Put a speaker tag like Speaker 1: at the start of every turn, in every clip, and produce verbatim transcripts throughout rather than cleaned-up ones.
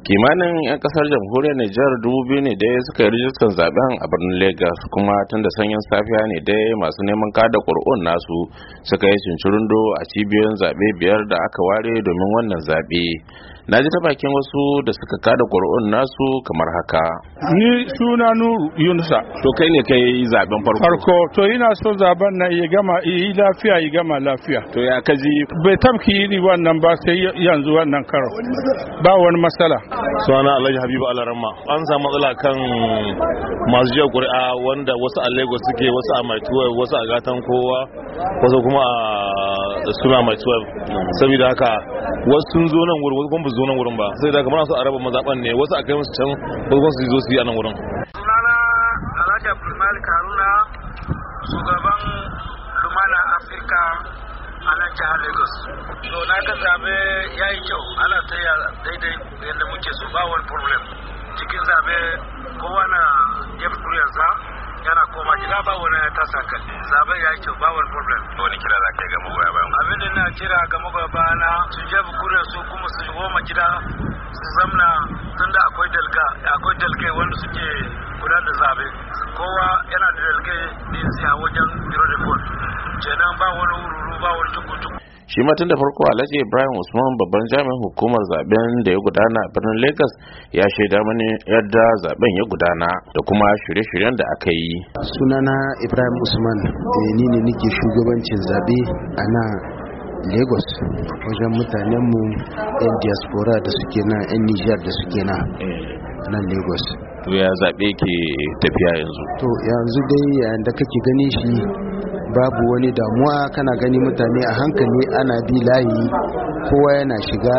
Speaker 1: Kimanin 'yan kasar jamhuriyar Nijar dubu biyu ne dai suka yi rijistar zaben a birnin Lagos, kuma tun da sanyin safiya ne dai masu neman kada ƙuri'un nasu suka yi cincirundo a cibiyoyin zaɓe biyar da aka ware domin wannan zaɓe. Na ji ta bakin wasu da suka kada ƙuri'un nasu kamar haka.
Speaker 2: Ni suna Nuru Yunusa.
Speaker 1: To kai ne kai zaben farko?
Speaker 2: Farko, to ina so zaben na ya gama yi lafiya ya gama lafiya.
Speaker 1: To ya kaji?
Speaker 2: Bai tabki iri wannan ba sai yanzu wannan karo. Ba wani matsala.
Speaker 3: Suna Alhaji Habibu Alaramma. An samu matsala kan masu jiya ƙuri'a wanda wasu a Lagos suke, wasu a Maituwa, wasu a Gatan Kowa, wasu kuma a suna Maituwa. Saboda haka wasu sun zo nan wurin, wasu kuma ba zo nan wurin ba. Sai da kamar su a raba mazaɓan ne, wasu a kai musu can, wasu kuma su zo su yi a nan wurin.
Speaker 4: Sunana Alhaji Abdulmalik Haruna, shugaban Lumana Afirka a nan jihar Lagos. To na ga zabe ya yi kyau, ana tsaya daidai yadda muke so, ba wani problem. Cikin zabe kowa na jefa kuriyarsa yana koma gida, ba wani tasa kai. Zabe ya yi kyau, ba wani problem.
Speaker 1: Wani kira za ka yi ga magoya bayan?
Speaker 4: Abin da na kira ga magoya bayana su jefa kuriyarsu kuma su goma gida su zamna, tunda akwai dalga, akwai dalgai wanda suke kula da zabe. Kowa yana da dalgai din siya wajen biro da vote. Kenan ba wani wururu, ba wani tukutuku.
Speaker 1: Shi ma tun da farko Alhaji Ibrahim Usman, babban jami'in hukumar zaben da ya gudana a birnin Lagos, ya shaida mani yadda zaben ya gudana da kuma shirye-shiryen da aka yi.
Speaker 5: Sunana Ibrahim Usman, ni ne nake shugabancin zabe a nan Lagos, wajen mutanenmu 'yan diaspora da suke nan, 'yan Nijar da suke nan nan Lagos.
Speaker 1: To ya zaɓe ke tafiya yanzu? To
Speaker 5: yanzu dai yayin da kake gani shi babu wani damuwa, kana gani mutane a hankali ana bi layi, kowa yana shiga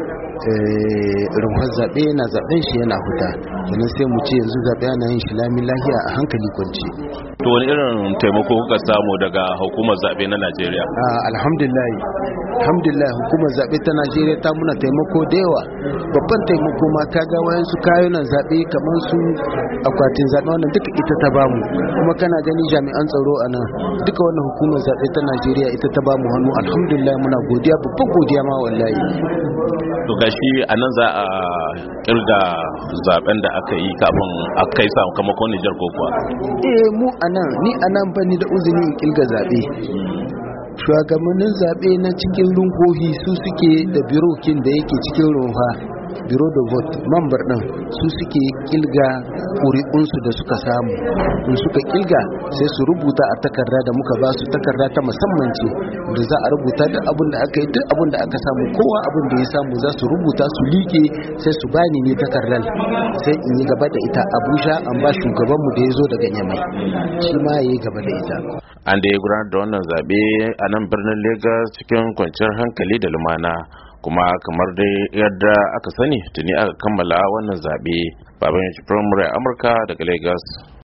Speaker 5: rumfar zaɓe yana zaɓen shi yana huta. Kenan sai mu ce yanzu zaɓe ana yin shi lamin lahiya a hankali kwance.
Speaker 1: To wani irin taimako kuka samu daga hukumar zaɓe na Najeriya?
Speaker 5: Alhamdulillah, alhamdulillah hukumar zaɓe ta Najeriya ta muna taimako da yawa. Babban taimako ma kaga wayansu kayunan zaɓe kamar su akwatin zaɓe, wannan duka ita ta bamu. Kuma kana gani jami'an tsaro a nan, duka wannan hukumar zaɓe ta Najeriya ita ta bamu hannu. Alhamdulillah muna godiya, babban godiya ma wallahi.
Speaker 1: To gashi a nan za a kirga zaben da aka yi kafin a kai sakamakon Nijar ko kuwa?
Speaker 5: Eh mu a nan, ni a nan bani da uzuri in kirga zaɓe. Shugabannin zaɓe na cikin runhohi su suke da birokin da yake cikin runha, biro da vote mambar ɗin su suke kilga ƙuri'unsu da suka samu. In suka kilga sai su rubuta a takarda da muka ba su, takarda ta musamman ce da za a rubuta duk abin da aka yi, duk abin da aka samu, kowa abin da ya samu za su rubuta su liƙe, sai su bani ne takardar, sai in yi gaba da ita Abuja, an ba shugabanmu da ya zo daga Nyamai, shi ma ya yi gaba da ita.
Speaker 1: An da ya gudanar da wannan zaɓe a nan birnin Lagos cikin kwanciyar hankali da lumana, kuma kamar dai yadda aka sani tuni aka kammala wannan zaɓe. Baban Yaji Firamare Amurka daga Lagos.